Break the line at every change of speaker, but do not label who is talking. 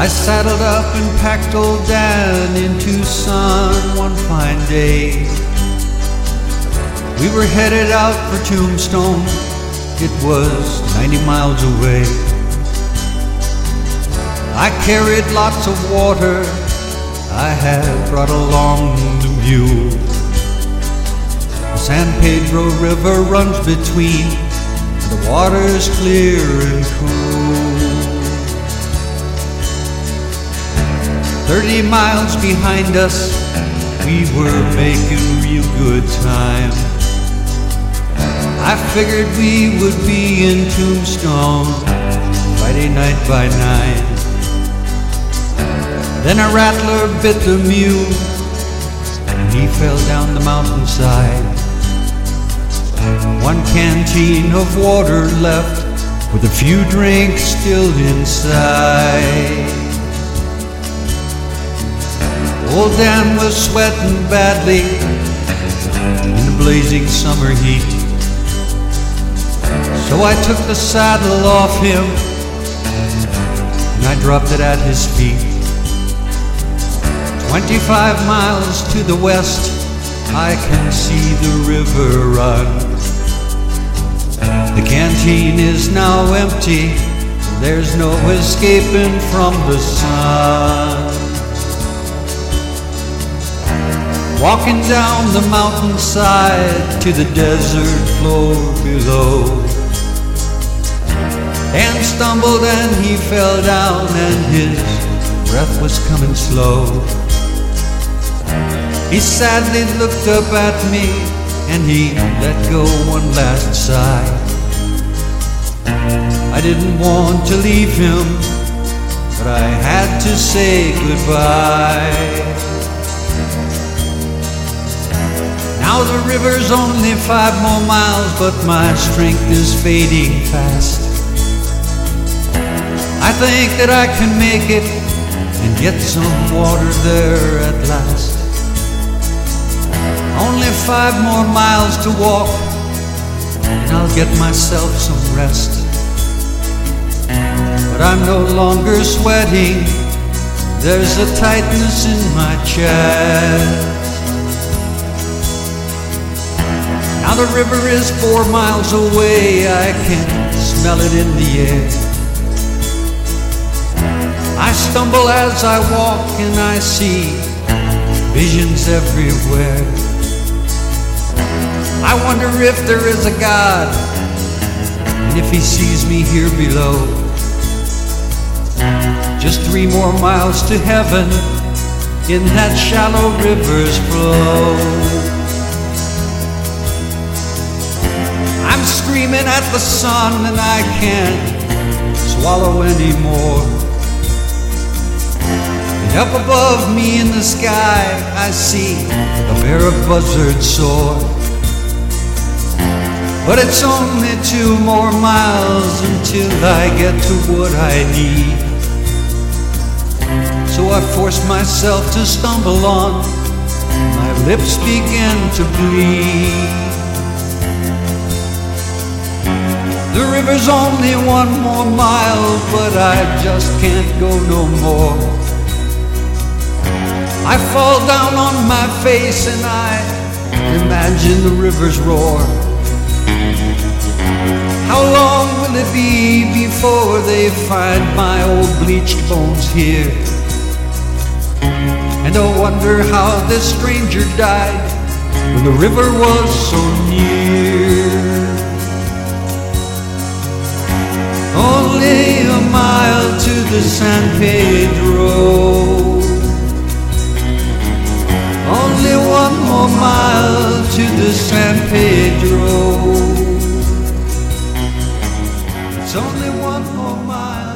I saddled up and packed old Dan in Tucson one fine day. We were headed out for Tombstone, it was 90 miles away. I carried lots of water, I had brought along the mule. The San Pedro River runs between, and the water's clear and cool. 30 miles behind us, we were making real good time. I figured we would be in Tombstone Friday night by 9. Then a rattler bit the mule, and he fell down the mountainside. One canteen of water left, with a few drinks still inside. Old Dan was sweating badly in the blazing summer heat. So I took the saddle off him and I dropped it at his feet. 25 miles to the west, I can see the river run. The canteen is now empty, there's no escaping from the sun. Walking down the mountainside to the desert floor below, Dan stumbled and he fell down and his breath was coming slow. He sadly looked up at me and he let go one last sigh. I didn't want to leave him, but I had to say goodbye. Now the river's only 5 more miles, but my strength is fading fast. I think that I can make it and get some water there at last. Only 5 more miles to walk, and I'll get myself some rest. But I'm no longer sweating, there's a tightness in my chest. Now the river is 4 miles away, I can smell it in the air. I stumble as I walk and I see visions everywhere. I wonder if there is a God, and if he sees me here below. Just 3 more miles to heaven in that shallow river's flow. I'm screaming at the sun and I can't swallow anymore. And up above me in the sky I see a pair of buzzards soar. But it's only 2 more miles until I get to what I need. So I force myself to stumble on, my lips begin to bleed. The river's only 1 more mile, but I just can't go no more. I fall down on my face and I imagine the river's roar. How long will it be before they find my old bleached bones here? And I wonder how this stranger died when the river was so near. Only a mile to the San Pedro, only 1 more mile to the San Pedro. It's only 1 more mile.